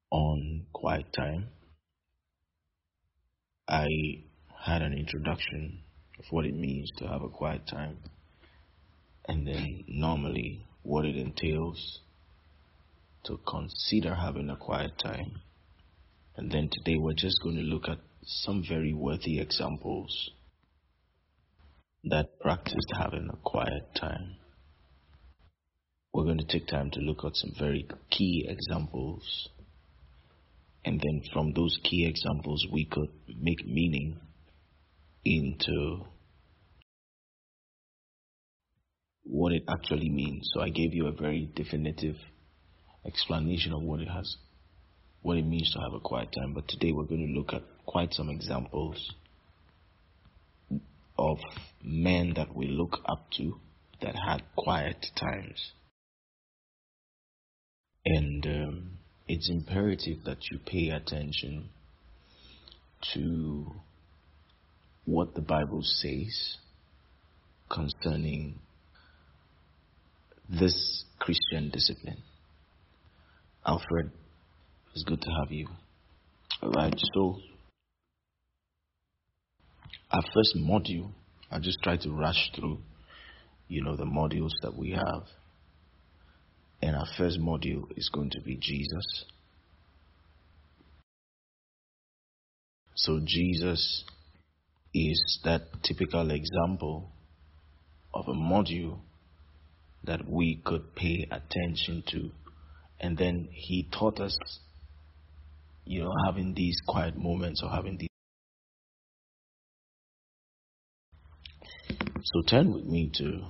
on quiet time, I had an introduction of what it means to have a quiet time, and then normally what it entails to consider having a quiet time. And then today we're just going to look at some very worthy examples that practiced having a quiet time. We're going to take time to look at some very key examples, and then from those key examples we could make meaning into what it actually means. So I gave you a very definitive explanation of what it means to have a quiet time, but today we're going to look at quite some examples of men that we look up to that had quiet times. And it's imperative that you pay attention to what the Bible says concerning this Christian discipline. Alfred, it's good to have you. Alright, so our first module, I'll just try to rush through, the modules that we have. And our first module is going to be Jesus. So Jesus is that typical example of a module that we could pay attention to. And then he taught us, having these quiet moments or having these. So turn with me to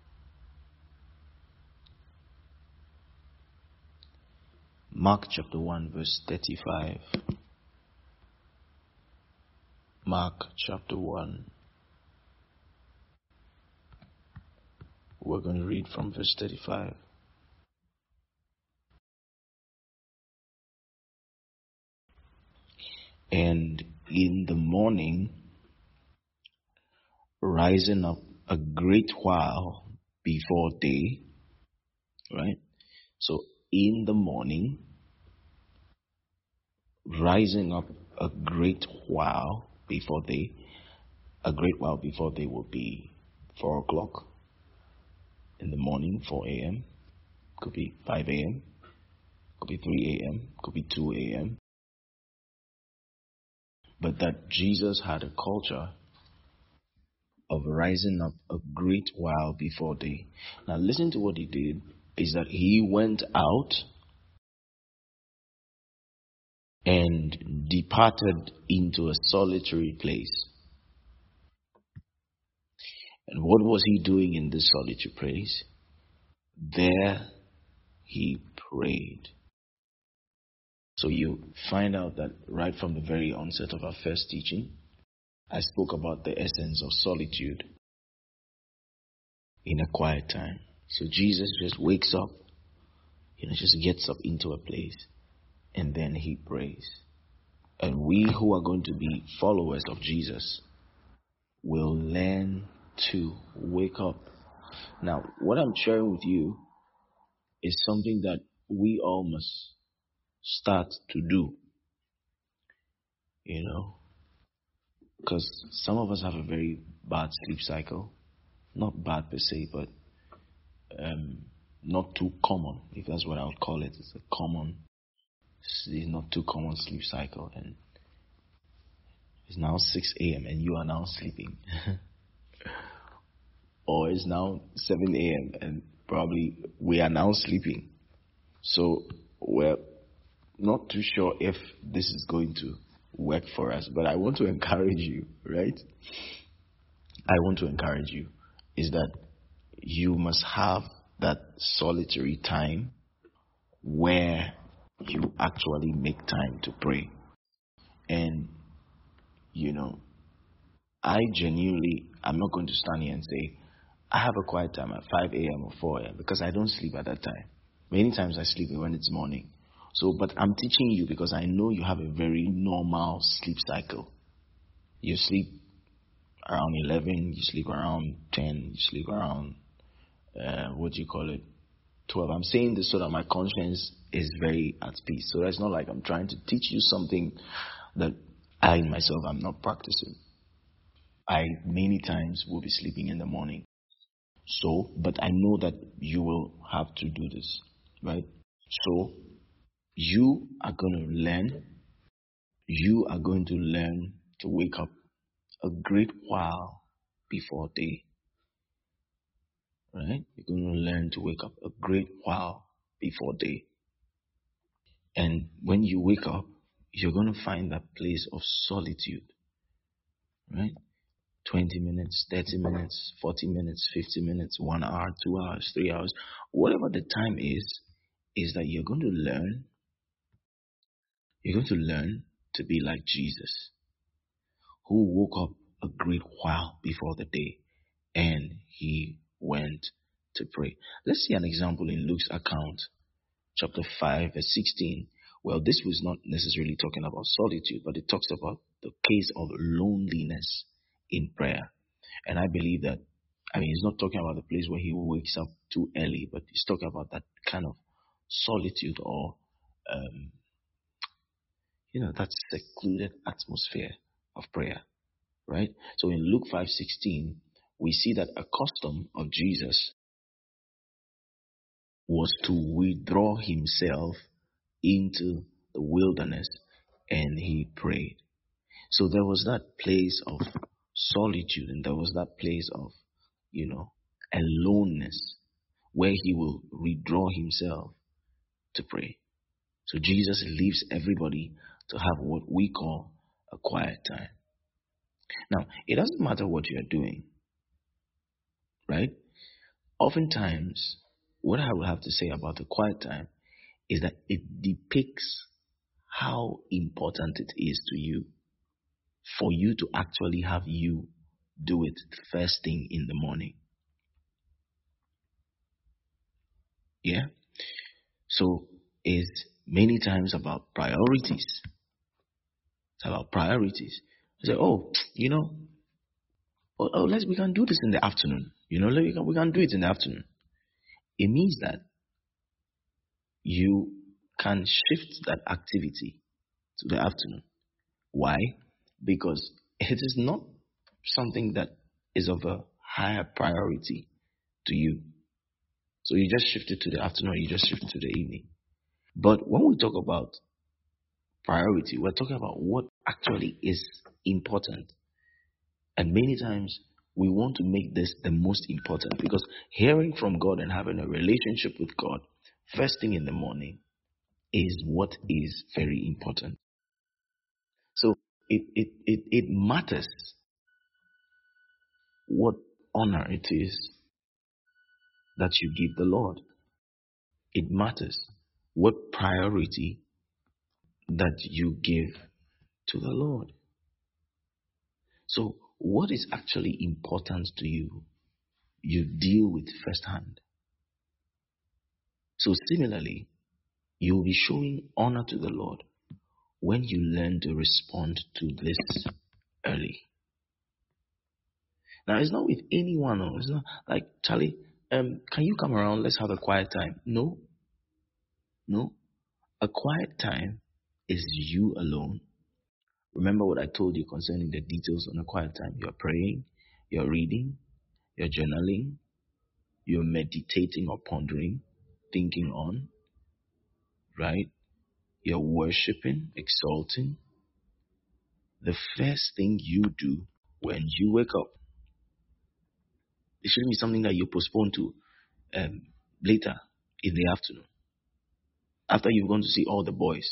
Mark chapter 1 verse 35. Mark chapter 1. We're going to read from verse 35. And in the morning, rising up a great while before day, right? So in the morning, rising up a great while before day. A great while before day will be 4 o'clock in the morning, 4 a.m. Could be 5 a.m. Could be 3 a.m. Could be 2 a.m. But that Jesus had a culture of rising up a great while before day. Now listen to what he did, is that he went out and departed into a solitary place. And what was he doing in this solitary place? There he prayed. So you find out that right from the very onset of our first teaching, I spoke about the essence of solitude in a quiet time. So Jesus just wakes up, just gets up into a place, and then he prays. And we who are going to be followers of Jesus will learn to wake up. Now, what I'm sharing with you is something that we all must start to do, because some of us have a very bad sleep cycle. Not bad per se, but not too common, if that's what I would call it. It's not too common sleep cycle, and it's now 6 a.m. and you are now sleeping. Or it's now 7 a.m. and probably we are now sleeping. So we're not too sure if this is going to work for us, but I want to encourage you, right? I want to encourage you is that you must have that solitary time where you actually make time to pray. And, I'm not going to stand here and say, I have a quiet time at 5 a.m. or 4 a.m. because I don't sleep at that time. Many times I sleep when it's morning. So, but I'm teaching you because I know you have a very normal sleep cycle. You sleep around 11, you sleep around 10, you sleep around, 12. I'm saying this so that my conscience is very at peace. So it's not like I'm trying to teach you something that I myself am not practicing. I many times will be sleeping in the morning. So, but I know that you will have to do this, right? So, you are going to learn, you are going to learn to wake up a great while before day, right? You're going to learn to wake up a great while before day. And when you wake up, you're going to find that place of solitude, right? 20 minutes, 30 minutes, 40 minutes, 50 minutes, 1 hour, 2 hours, 3 hours, whatever the time is that you're going to learn to be like Jesus, who woke up a great while before the day and he went to pray. Let's see an example in Luke's account, chapter 5, verse 16. Well, this was not necessarily talking about solitude, but it talks about the case of loneliness in prayer. And I believe that, he's not talking about the place where he wakes up too early, but he's talking about that kind of solitude or, that secluded atmosphere of prayer, right? So in Luke 5:16, we see that a custom of Jesus was to withdraw himself into the wilderness and he prayed. So there was that place of solitude and there was that place of, aloneness where he will withdraw himself to pray. So Jesus leaves everybody to have what we call a quiet time. Now, it doesn't matter what you're doing, right? Oftentimes, what I would have to say about the quiet time is that it depicts how important it is to you for you to actually have you do it first thing in the morning. Yeah? So it's many times about priorities. It's about priorities. You say, we can do this in the afternoon. We can do it in the afternoon. It means that you can shift that activity to the afternoon. Why? Because it is not something that is of a higher priority to you. So you just shift it to the afternoon, you just shift it to the evening. But when we talk about priority, we're talking about what actually is important. And many times we want to make this the most important because hearing from God and having a relationship with God first thing in the morning is what is very important. So it matters what honor it is that you give the Lord. It matters what priority that you give to the Lord. So what is actually important to you, you deal with firsthand. So similarly, you will be showing honor to the Lord when you learn to respond to this early. Now, it's not with anyone else. It's not like, Charlie, can you come around? Let's have a quiet time. No. A quiet time is you alone. Remember what I told you concerning the details on a quiet time. You're praying, you're reading, you're journaling, you're meditating or pondering, thinking on, right? You're worshiping, exalting. The first thing you do when you wake up, it shouldn't be something that you postpone to later in the afternoon, after you've gone to see all the boys.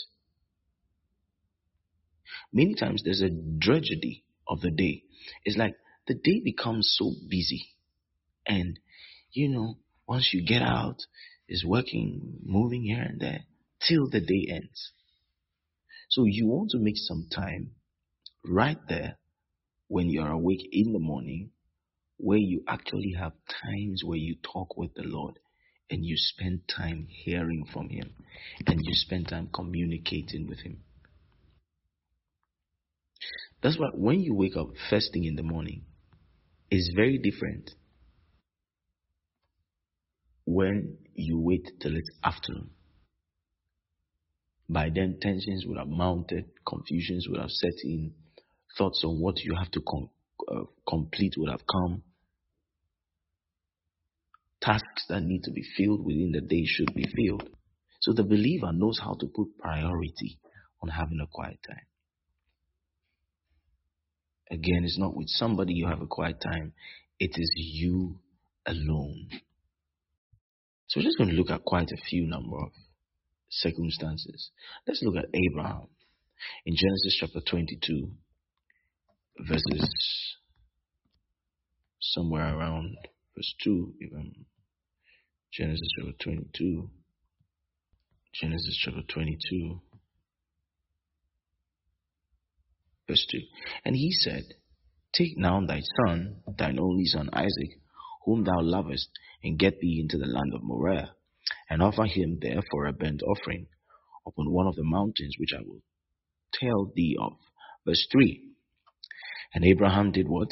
Many times there's a tragedy of the day. It's like the day becomes so busy. And, once you get out, it's working, moving here and there, till the day ends. So you want to make some time right there when you're awake in the morning where you actually have times where you talk with the Lord and you spend time hearing from Him and you spend time communicating with Him. That's why when you wake up first thing in the morning, it's very different when you wait till it's afternoon. By then, tensions would have mounted, confusions would have set in, thoughts on what you have to complete would have come. Tasks that need to be filled within the day should be filled. So the believer knows how to put priority on having a quiet time. Again, it's not with somebody you have a quiet time. It is you alone. So we're just going to look at quite a few number of circumstances. Let's look at Abraham in Genesis chapter 22, verses somewhere around verse 2, even. Genesis chapter 22. Genesis chapter 22, verse 2. And he said, Take now thy son, thine only son Isaac, whom thou lovest, and get thee into the land of Moriah, and offer him there for a burnt offering upon one of the mountains which I will tell thee of. Verse 3. And Abraham did what?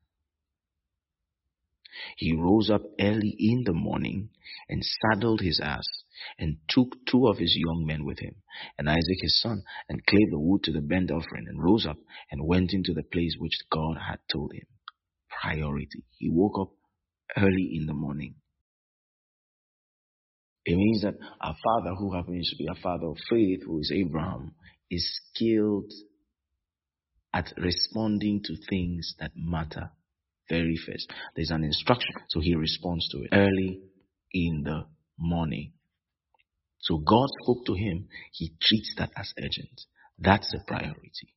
He rose up early in the morning and saddled his ass and took 2 of his young men with him and Isaac his son, and clave the wood to the burnt offering, and rose up and went into the place which God had told him. Priority. He woke up early in the morning. It means that our father, who happens to be a father of faith, who is Abraham, is skilled at responding to things that matter very first. There's an instruction, so he responds to it early in the morning. So God spoke to him, he treats that as urgent. That's a priority.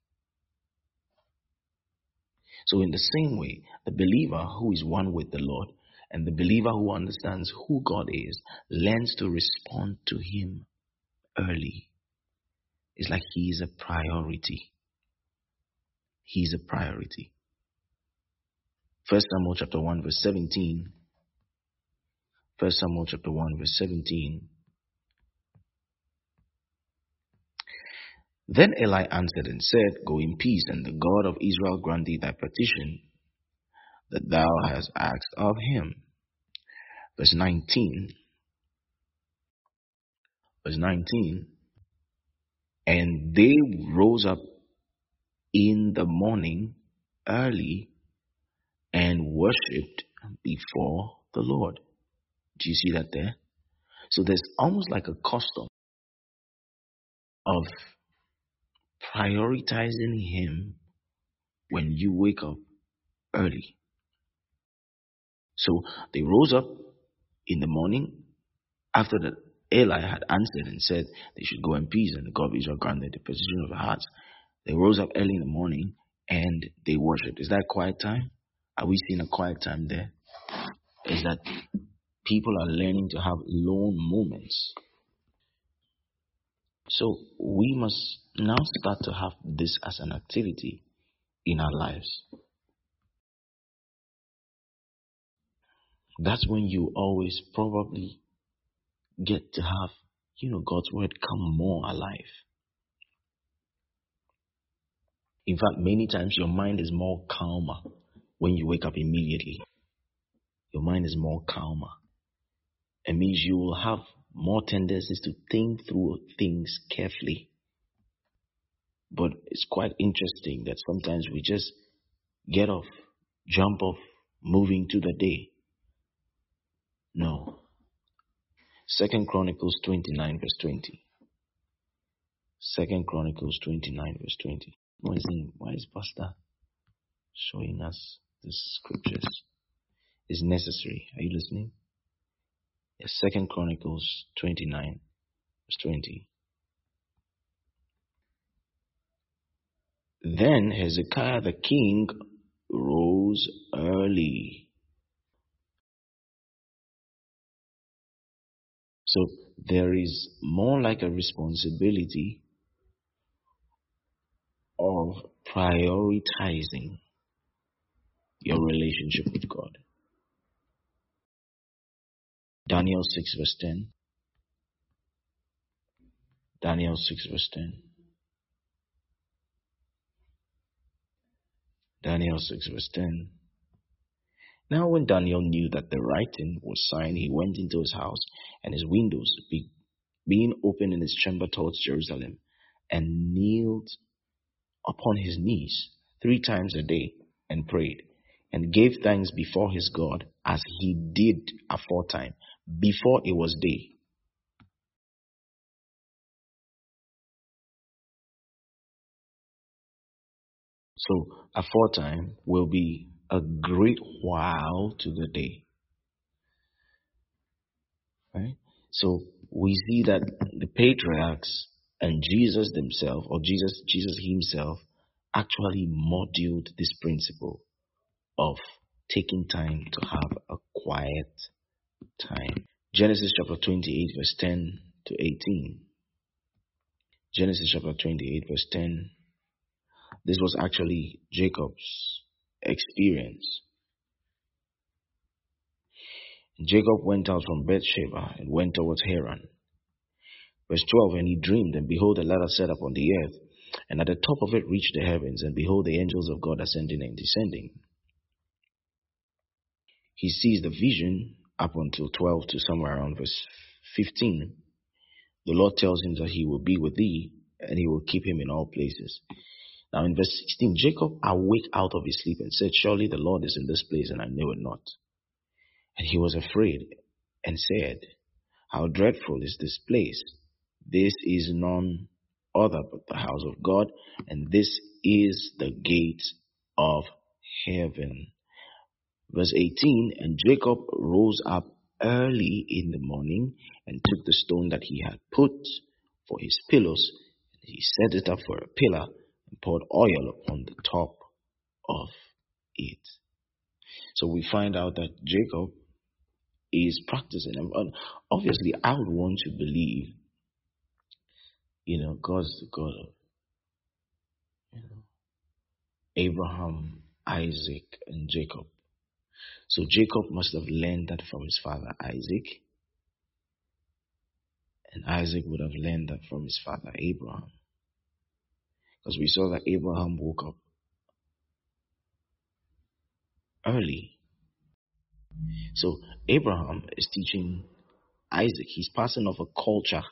So in the same way, the believer who is one with the Lord and the believer who understands who God is learns to respond to him early. It's like he is a priority. He's a priority. 1 Samuel chapter 1 verse 17. 1 Samuel chapter 1 verse 17. Then Eli answered and said, Go in peace, and the God of Israel grant thee thy petition that thou hast asked of him. Verse 19. Verse 19. And they rose up in the morning early and worshipped before the Lord. Do you see that there? So there's almost like a custom of prioritizing him when you wake up early. So they rose up in the morning after that Eli had answered and said they should go in peace, and the God of Israel granted the petition of their hearts. They rose up early in the morning and they worshipped. Is that quiet time? Are we seeing a quiet time there? Is that people are learning to have lone moments? So we must now start to have this as an activity in our lives. That's when you always probably get to have, God's word come more alive. In fact, many times your mind is more calmer when you wake up immediately. Your mind is more calmer. It means you will have more tendencies to think through things carefully. But it's quite interesting that sometimes we just get off, jump off, moving to the day. No. 2 Chronicles 29 verse 20. 2 Chronicles 29 verse 20. Why is Pastor showing us these scriptures? It's necessary. Are you listening? Yes, 2 Chronicles 29 verse 20. Then Hezekiah the king rose early. So there is more like a responsibility of prioritizing your relationship with God. Daniel 6 verse 10. Daniel 6 verse 10. Daniel 6 verse 10. Now when Daniel knew that the writing was signed, he went into his house, and his windows being open in his chamber towards Jerusalem, and kneeled upon his knees 3 times a day, and prayed, and gave thanks before his God, as he did aforetime, before it was day. So aforetime will be a great while to the day. Right? So we see that the patriarchs and Jesus themselves, or Jesus himself, actually modeled this principle of taking time to have a quiet time. Genesis chapter 28, verse 10 to 18. Genesis chapter 28, verse 10. This was actually Jacob's experience. Jacob went out from Beersheba and went towards Haran. Verse 12, and he dreamed, and behold, a ladder set up on the earth, and at the top of it reached the heavens, and behold, the angels of God ascending and descending. He sees the vision up until 12 to somewhere around verse 15. The Lord tells him that he will be with thee, and he will keep him in all places. Now in verse 16, Jacob awake out of his sleep and said, surely the Lord is in this place, and I knew it not. And he was afraid and said, how dreadful is this place! This is none other but the house of God, and this is the gate of heaven. Verse 18, and Jacob rose up early in the morning and took the stone that he had put for his pillows, and he set it up for a pillar and poured oil upon the top of it. So we find out that Jacob is practicing. And obviously, I would want to believe, God's the God of Abraham, Isaac, and Jacob. So Jacob must have learned that from his father Isaac, and Isaac would have learned that from his father Abraham. Because we saw that Abraham woke up early. So Abraham is teaching Isaac. He's passing off a culture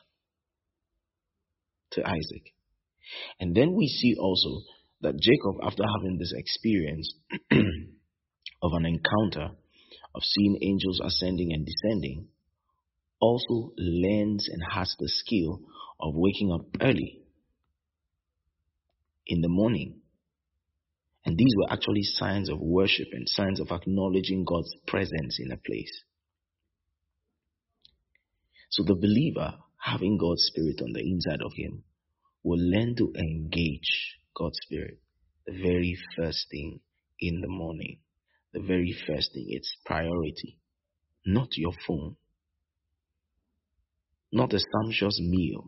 to Isaac. And then we see also that Jacob, after having this experience of an encounter of seeing angels ascending and descending, also learns and has the skill of waking up early in the morning. And these were actually signs of worship and signs of acknowledging God's presence in a place. So the believer, having God's Spirit on the inside of him, will learn to engage God's Spirit the very first thing in the morning. The very first thing, it's priority. Not your phone. Not a sumptuous meal.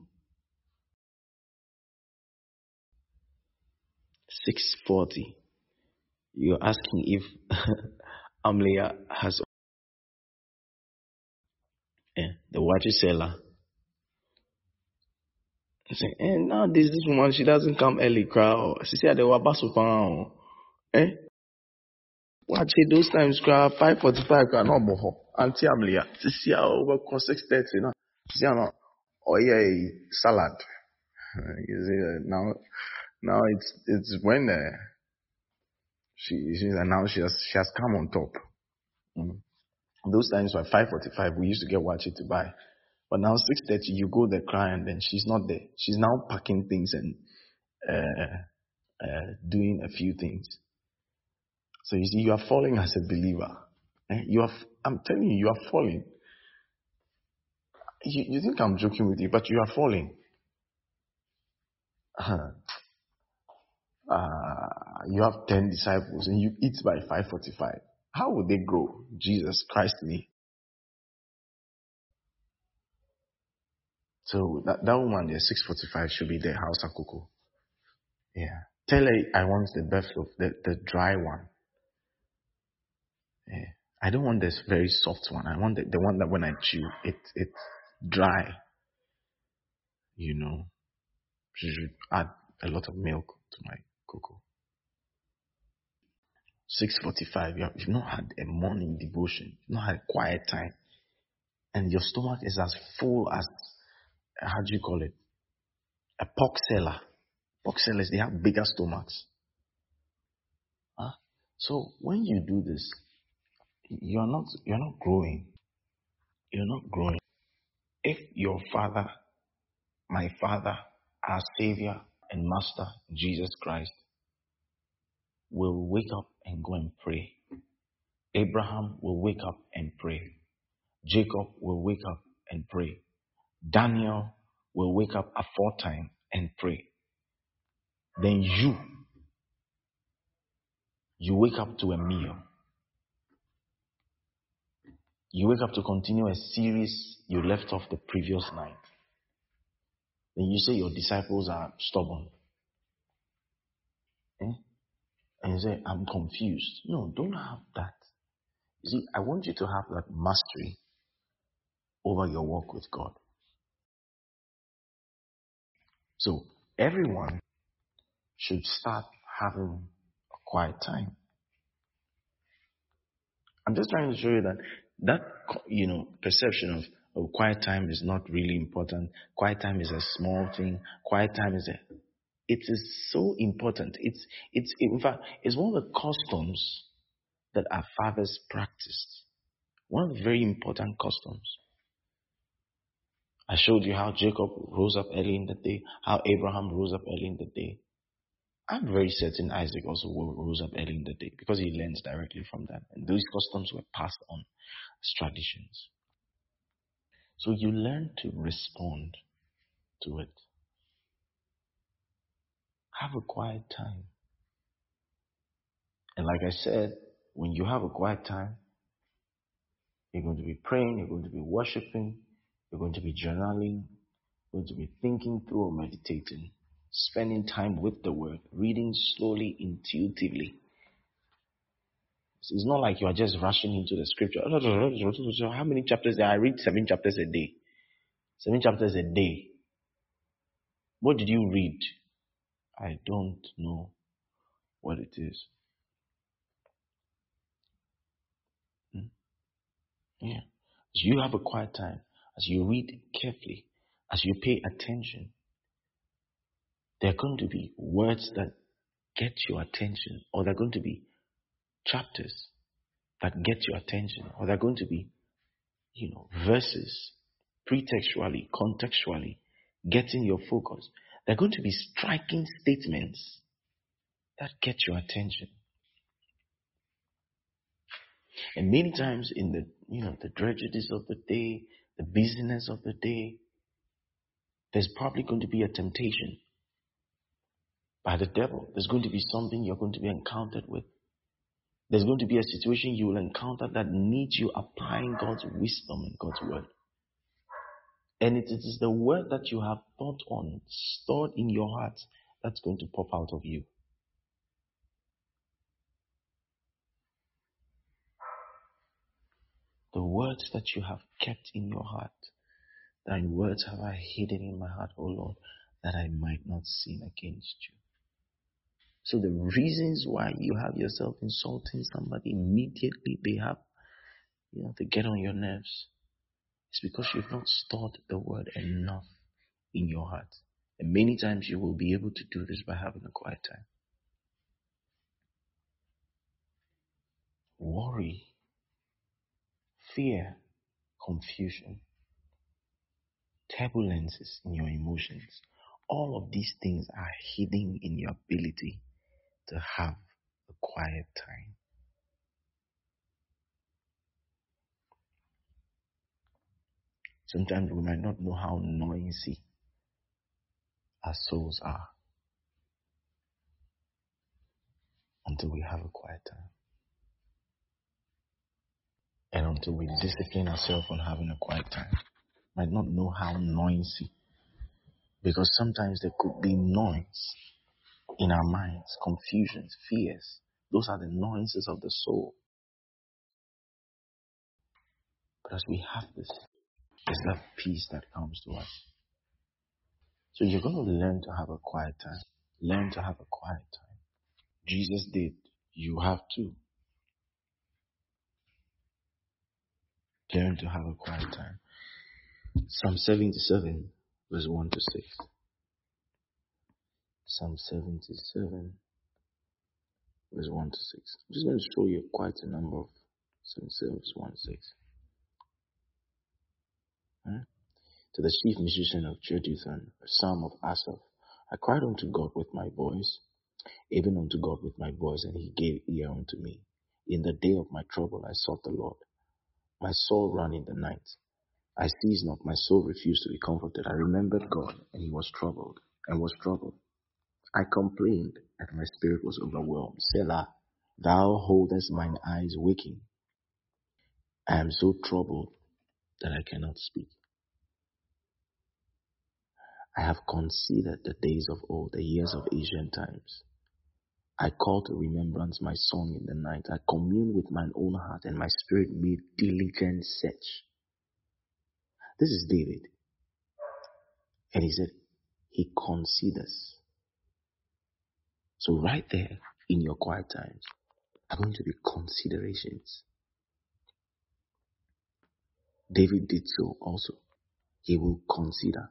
6:40. You're asking if Amlia has the watch seller. Say, now this woman, she doesn't come early, crowd. She said they were basu. Watch it those times, crowd 5:45, crowd no boho. Auntie Amlia, she see how over 6:30 now. She see no, oh yeah, salad. You see now it's when she has come on top. Those times were 5:45. We used to get watch it to buy. But now 6:30, you go there cry, and then she's not there. She's now packing things and doing a few things. So you see, you are falling as a believer. I'm telling you, you are falling. You think I'm joking with you, but you are falling. You have 10 disciples and you eat by 5:45. How would they grow? Jesus Christ me. So that woman there, 6:45, should be there, house akoko. Yeah. Tell her I want the best of the dry one. Yeah. I don't want this very soft one. I want the one that when I chew, it's dry. She should add a lot of milk to my cocoa. 6:45, you've not had a morning devotion, you've not had a quiet time, and your stomach is as full as, how do you call it, a pork seller. Pork sellers, they have bigger stomachs. Huh? So when you do this, you're not growing. You're not growing. If your Father, my Father, our Savior and Master, Jesus Christ, will wake up and go and pray, Abraham will wake up and pray, Jacob will wake up and pray, Daniel will wake up aforetime and pray, then you wake up to a meal. You wake up to continue a series you left off the previous night. Then you say your disciples are stubborn. And you say, I'm confused. No, don't have that. You see, I want you to have that mastery over your walk with God. So everyone should start having a quiet time. I'm just trying to show you that perception of quiet time is not really important. Quiet time is a small thing. Quiet time it is so important. It's in fact, it's one of the customs that our fathers practiced. One of the very important customs. I showed you how Jacob rose up early in the day, how Abraham rose up early in the day. I'm very certain Isaac also rose up early in the day because he learns directly from that. And those customs were passed on as traditions. So you learn to respond to it. Have a quiet time. And like I said, when you have a quiet time, you're going to be praying, you're going to be worshiping, you're going to be journaling, you're going to be thinking through or meditating, spending time with the word, reading slowly, intuitively. It's not like you are just rushing into the scripture. How many chapters? I read 7 chapters a day. 7 chapters a day. What did you read? I don't know what it is. Yeah. As you have a quiet time, as you read carefully, as you pay attention, there are going to be words that get your attention, or there are going to be chapters that get your attention, or there are going to be, verses, pretextually, contextually, getting your focus. There are going to be striking statements that get your attention. And many times in the drudgeries of the day, the busyness of the day, there's probably going to be a temptation by the devil. There's going to be something you're going to be encountered with. There's going to be a situation you will encounter that needs you applying God's wisdom and God's word. And it is the word that you have thought on, stored in your heart, that's going to pop out of you. The words that you have kept in your heart. Thy words have I hidden in my heart, O Lord, that I might not sin against you. So the reasons why you have yourself insulting somebody immediately, they have, to get on your nerves. It's because you've not stored the word enough in your heart. And many times you will be able to do this by having a quiet time. Worry, fear, confusion, turbulences in your emotions. All of these things are hidden in your ability to have a quiet time. Sometimes we might not know how noisy our souls are until we have a quiet time. And until we discipline ourselves on having a quiet time. Might not know how noisy. Because sometimes there could be noise in our minds, confusions, fears. Those are the noises of the soul. But as we have this, there's that peace that comes to us. So you're going to learn to have a quiet time. Learn to have a quiet time. Jesus did. You have to learn to have a quiet time. Psalm 77, verse 1 to 6. Psalm 77, verse 1 to 6. I'm just going to show you quite a number of 77, verse 1 to 6. To the chief musician of Jeduthun, a psalm of Asaph. I cried unto God with my voice, even unto God with my voice, and he gave ear unto me. In the day of my trouble I sought the Lord. My soul ran in the night. I ceased not, my soul refused to be comforted. I remembered God, and he was troubled, and was troubled. I complained, and my spirit was overwhelmed. Selah, thou holdest mine eyes waking. I am so troubled that I cannot speak. I have considered the days of old, the years of ancient times. I call to remembrance my song in the night. I commune with mine own heart, and my spirit made diligent search. This is David. And he said, he considers. So right there in your quiet times are going to be considerations. David did so also. He will consider.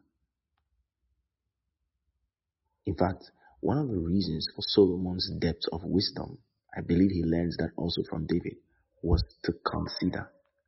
In fact, one of the reasons for Solomon's depth of wisdom, I believe he learns that also from David, was to consider.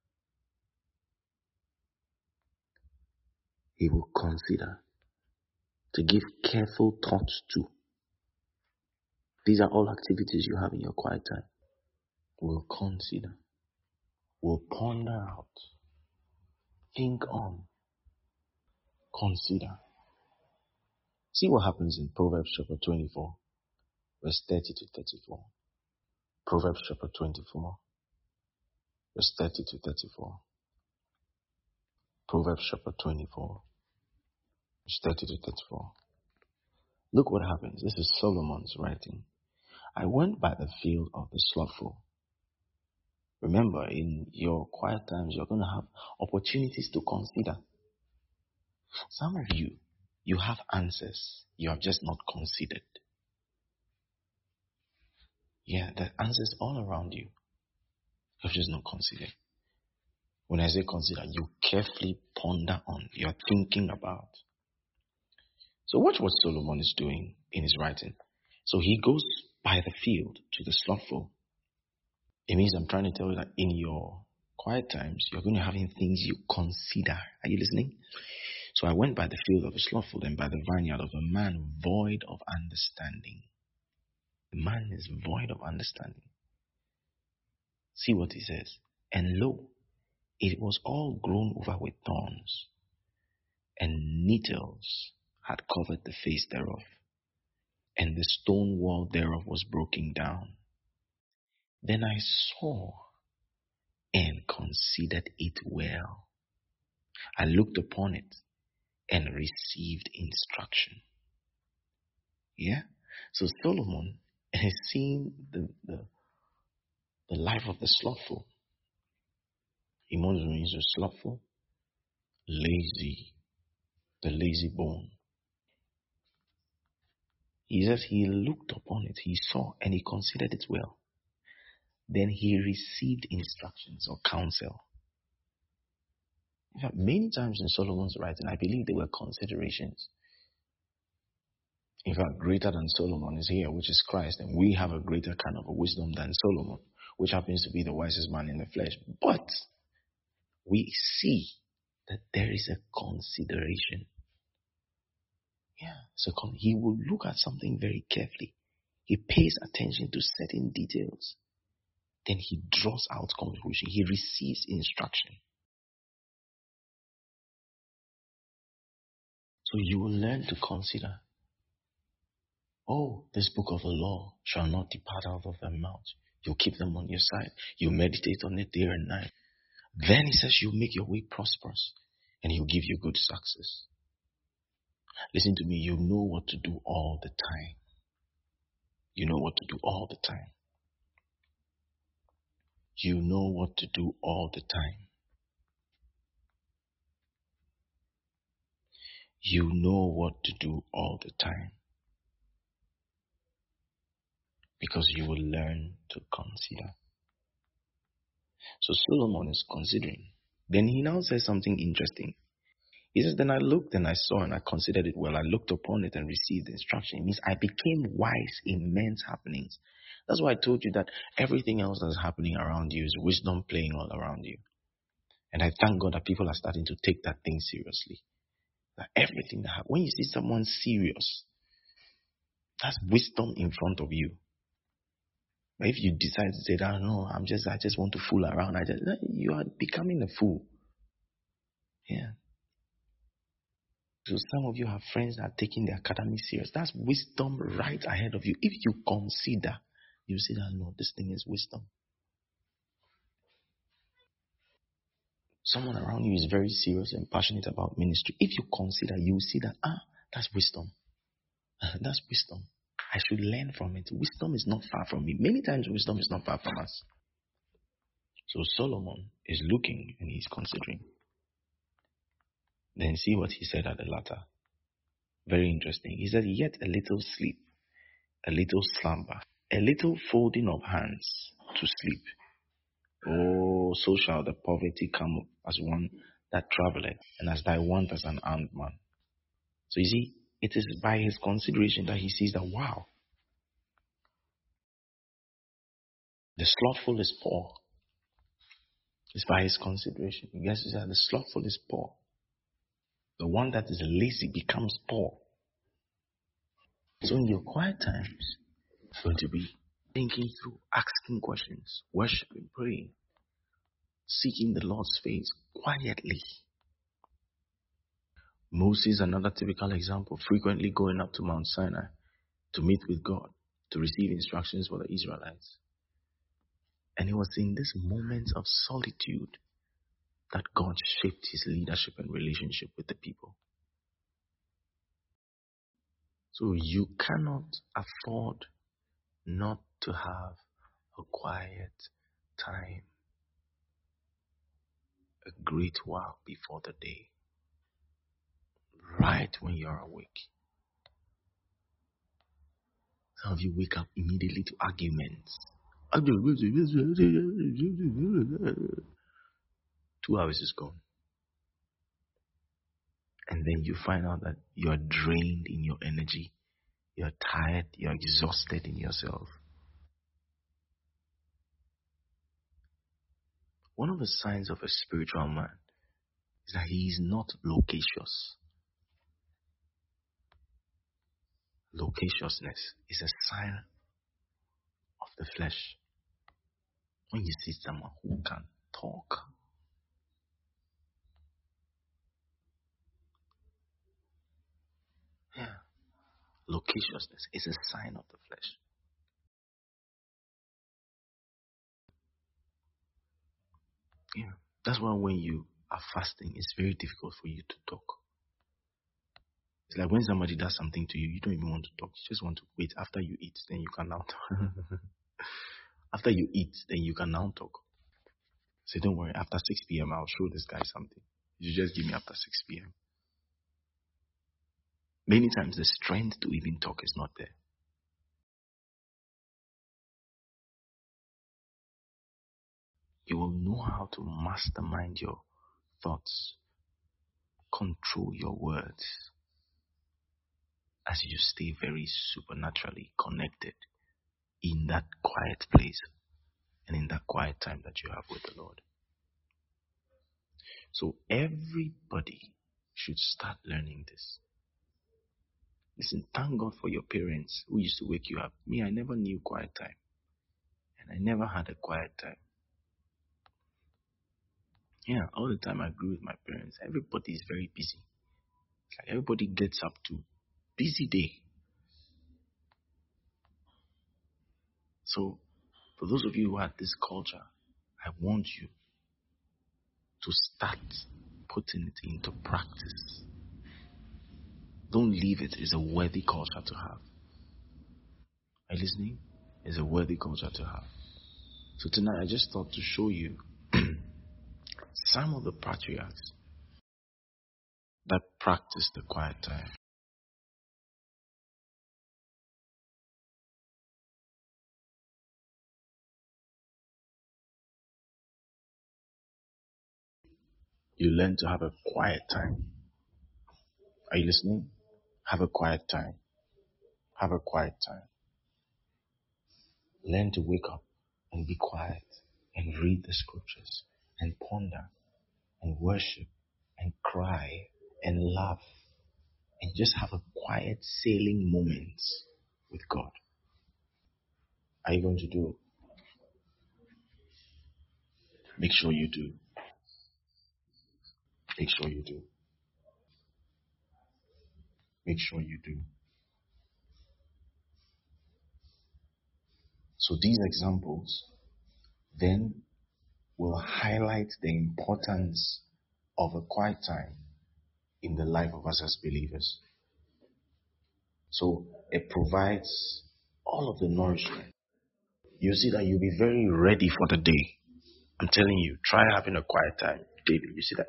He will consider, to give careful thought to. These are all activities you have in your quiet time. Will consider, will ponder out, think on, consider. See what happens in Proverbs chapter 24, verse 30 to 34. Proverbs chapter 24, verse 30 to 34. Proverbs chapter 24, verse 30 to 34. Look what happens. This is Solomon's writing. I went by the field of the slothful. Remember, in your quiet times, you're going to have opportunities to consider. Some of you, you have answers. You have just not considered. Yeah, the answers all around you. You have just not considered. When I say consider, you carefully ponder on. You're thinking about. So watch what Solomon is doing in his writing. So he goes by the field to the slothful. It means I'm trying to tell you that in your quiet times, you're going to have things you consider. Are you listening? So I went by the field of a slothful and by the vineyard of a man void of understanding. The man is void of understanding. See what he says. And lo, it was all grown over with thorns, and nettles had covered the face thereof, and the stone wall thereof was broken down. Then I saw and considered it well. I looked upon it and received instruction. Yeah? So Solomon has seen the life of the slothful. Emotions means slothful, lazy, the lazy bone. He says he looked upon it, he saw, and he considered it well. Then he received instructions or counsel. In fact, many times in Solomon's writing, I believe there were considerations. In fact, greater than Solomon is here, which is Christ, and we have a greater kind of a wisdom than Solomon, which happens to be the wisest man in the flesh. But we see that there is a consideration. Yeah, so he will look at something very carefully. He pays attention to certain details. Then he draws out conclusion. He receives instruction. So you will learn to consider. Oh, this book of the law shall not depart out of thy mouth. You keep them on your side. You meditate on it day and night. Then he says you make your way prosperous and he'll give you good success. Listen to me, you know what to do all the time. You know what to do all the time. You know what to do all the time. You know what to do all the time. because you will learn to consider. So Solomon is considering. Then he now says something interesting. He says, then I looked and I saw and I considered it well. I looked upon it and received instruction. It means I became wise in men's happenings. That's why I told you that everything else that's happening around you is wisdom playing all around you. And I thank God that people are starting to take that thing seriously. That everything that happens, when you see someone serious, that's wisdom in front of you. But if you decide to say that, no, I just want to fool around, you are becoming a fool. Yeah. So some of you have friends that are taking the academy serious. That's wisdom right ahead of you. If you consider, you say that no, this thing is wisdom. Someone around you is very serious and passionate about ministry. If you consider, you will see that that's wisdom. That's wisdom. I should learn from it. Wisdom is not far from me. Many times wisdom is not far from us. So Solomon is looking and he's considering. Then see what he said at the latter. Very interesting. He said, yet a little sleep, a little slumber, a little folding of hands to sleep. Oh, so shall the poverty come as one that travelleth, and as thy want as an armed man. So you see, it is by his consideration that he sees that, wow, the slothful is poor. It's by his consideration. He gets to say the slothful is poor. The one that is lazy becomes poor. So in your quiet times, it's going to be thinking through, asking questions, worshiping, praying, seeking the Lord's face quietly. Moses, another typical example, frequently going up to Mount Sinai to meet with God, to receive instructions for the Israelites. And it was in this moment of solitude that God shaped his leadership and relationship with the people. So you cannot afford not to have a quiet time, a great while before the day, right when you're awake. Some of you wake up immediately to arguments. 2 hours is gone. And then you find out that you're drained in your energy. You're tired. You're exhausted in yourself. One of the signs of a spiritual man is that he is not loquacious. Loquaciousness is a sign of the flesh. When you see someone who can talk, loquaciousness is a sign of the flesh. That's why when you are fasting, it's very difficult for you to talk. It's like when somebody does something to you, you don't even want to talk. You just want to wait. After you eat, then you can now talk. After you eat, then you can now talk. Say, don't worry, after 6 p.m., I'll show this guy something. You just give me after 6 p.m. Many times the strength to even talk is not there. You will know how to mastermind your thoughts, control your words, as you stay very supernaturally connected in that quiet place and in that quiet time that you have with the Lord. So everybody should start learning this. Listen, thank God for your parents who used to wake you up. Me, I never knew quiet time. And I never had a quiet time. Yeah, all the time I grew with my parents. Everybody is very busy. Like everybody gets up to busy day. So, for those of you who had this culture, I want you to start putting it into practice. Don't leave it. It's a worthy culture to have. Are you listening? It's a worthy culture to have. So tonight I just thought to show you some of the patriarchs that practice the quiet time. You learn to have a quiet time. Are you listening? Have a quiet time. Have a quiet time. Learn to wake up and be quiet and read the scriptures and ponder and worship and cry and laugh and just have a quiet sailing moment with God. Are you going to do it? Make sure you do. Make sure you do. Make sure you do. So these examples then will highlight the importance of a quiet time in the life of us as believers. So it provides all of the nourishment. You see that you'll be very ready for the day. I'm telling you, try having a quiet time daily. You see that?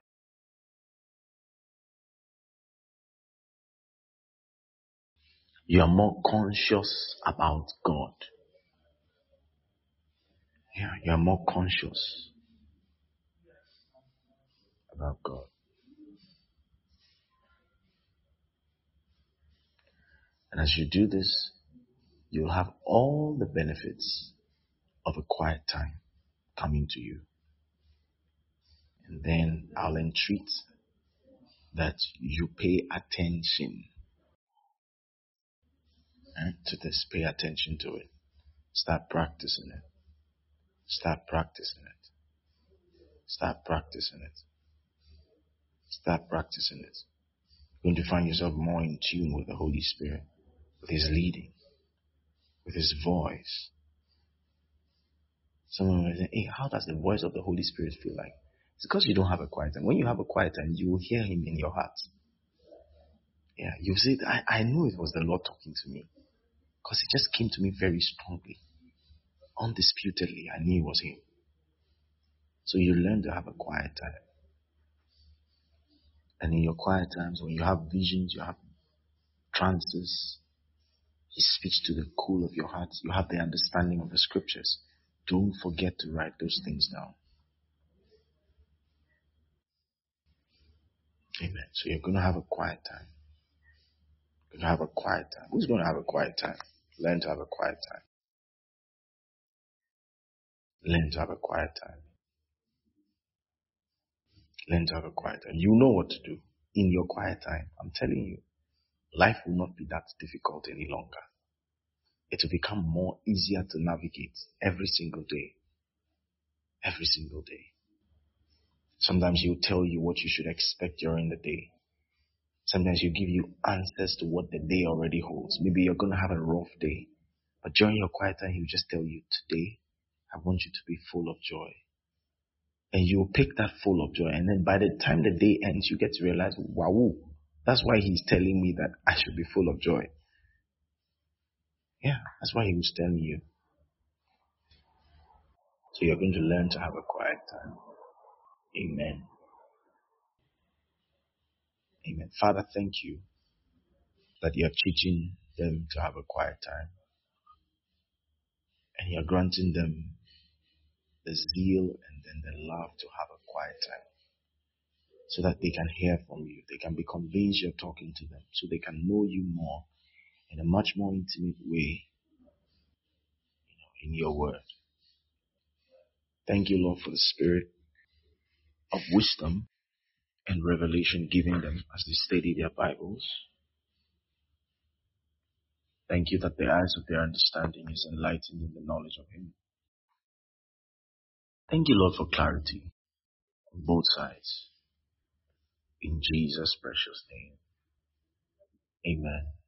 You are more conscious about God. Yeah, you are more conscious about God. And as you do this, you'll have all the benefits of a quiet time coming to you. And then I'll entreat that you pay attention to this. Pay attention to it. Start practicing it. Start practicing it. Start practicing it. Start practicing it. You're going to find yourself more in tune with the Holy Spirit, with His leading, with His voice. Someone will say, hey, how does the voice of the Holy Spirit feel like? It's because you don't have a quiet time. When you have a quiet time, you will hear Him in your heart. Yeah, you say, I knew it was the Lord talking to me. Because it just came to me very strongly. Undisputedly, I knew it was Him. So you learn to have a quiet time. And in your quiet times, when you have visions, you have trances, He speaks to the cool of your heart. You have the understanding of the scriptures. Don't forget to write those things down. Amen. So you're going to have a quiet time. You're going to have a quiet time. Who's going to have a quiet time? Learn to have a quiet time. Learn to have a quiet time. Learn to have a quiet time. You know what to do in your quiet time. I'm telling you, life will not be that difficult any longer. It will become more easier to navigate every single day. Every single day. Sometimes He'll tell you what you should expect during the day. Sometimes He'll give you answers to what the day already holds. Maybe you're going to have a rough day. But during your quiet time, He'll just tell you, today, I want you to be full of joy. And you'll pick that full of joy. And then by the time the day ends, you get to realize, wow, that's why He's telling me that I should be full of joy. Yeah, that's why He was telling you. So you're going to learn to have a quiet time. Amen. Amen. Father, thank you that you're teaching them to have a quiet time. And you're granting them the zeal and then the love to have a quiet time. So that they can hear from you. They can be convinced you're talking to them. So they can know you more in a much more intimate way in your word. Thank you, Lord, for the spirit of wisdom and revelation given them as they study their Bibles. Thank you that the eyes of their understanding is enlightened in the knowledge of Him. Thank you, Lord, for clarity on both sides. In Jesus' precious name. Amen.